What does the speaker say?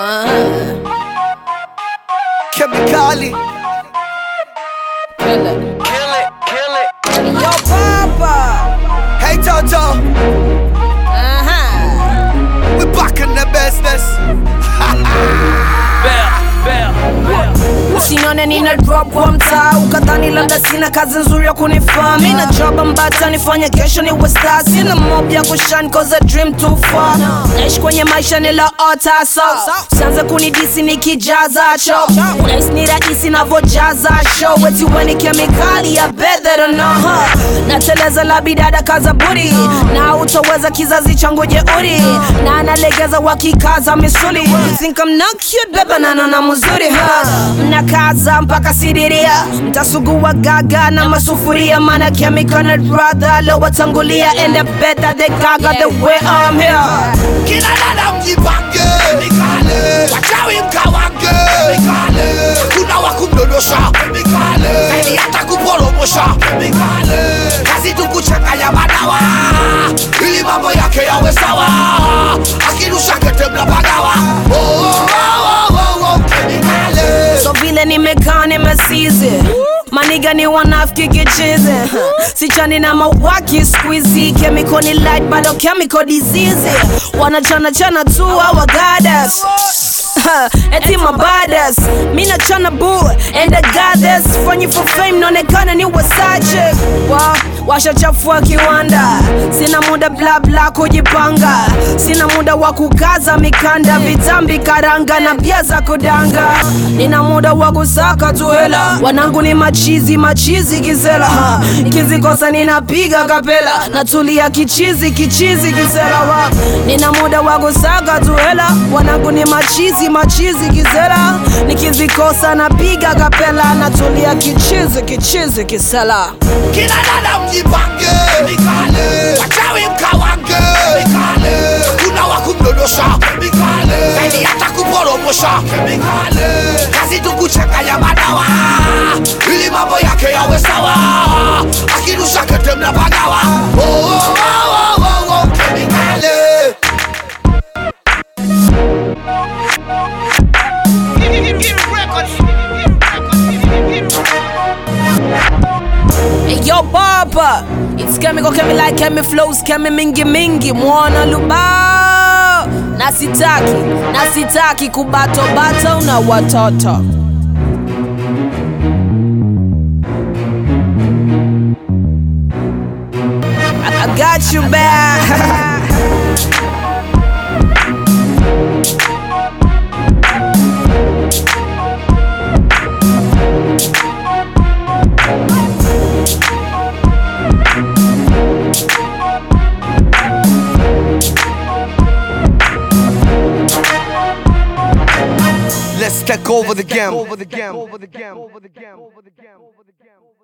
Chemicali. Kill it. Kill it, kill it. Yo, Papa. Hey, Toto. We back in the business. Usinione nina drop kwa mtaa, ukadhani labda sina kazi nzuri ya kunifaa. Mina job ambata nifanye kesho niwe star. Sina mob ya kushine cause I dream too far. Naishi kwenye maisha niloota so usianze kunidisi nikijaza show. Unahisi ni rahisi navojaza show. Eti we ni kemikali, I bet they don't know nateleza la bidada kaza booty. Na utoweza kizazi changu jeuri. Na analegeza wakikaza misuli. You think I'm not cute beba na muzuri Mnakaza mpaka sidiria. Mtasugua gaga na masufuria. Mana chemical na brother lo watangulia. And the better they gaga the way I'm here. Kina dada mjipange Chemicali. Wachawi mkawange Chemicali. Kuna wakumdodosha Chemicali. Zaidi hata kuporomosha Chemicali. Kazi tu kuchanganya madawa ili mambo yake yawe sawa. Akirusha kete mnapagawa. Chemicali. So vile nimekaa nimesizi. Maniga ni wanafiki kichizi. Sichani na mawaki squeezy. Chemical ni light bado chemical disease. Wanachana chana tu our goddess. Eti my badass. Mina chana boo and the goddess. Fanyi for fame nonekana ni wasache. Washa chafua kiwanda. Sina muda bla bla kujipanga. Sina muda wa kukaza mikanda. Vitambi karanga na pia za kudanga. Nina muda wa kusaka tu hela. Wanangu ni machizi kizela. Nikizikosa ninapiga kapela. Natulia kichizi kizela. Nina muda wa kusaka tu hela. Wanangu ni machizi kizela. Nikizikosa napiga kapela. Natulia kichizi kizela. Kina dada mjipange Chemicali. Wachawi mkawange Chemicali. Kuna wakumdodosha Chemicali. Zaidi hata kuporomosha Chemicali. Kazi tu kuchanganya madawa ili mambo yake yawe sawa. Akirusha kete mnapagawa. Chemicali. Hey, yo Papa, it's chemical, chemi like chemi flows, chemi mingi mwana luba. Nasitaki kubato una watoto. I got you back. Let's take over the game.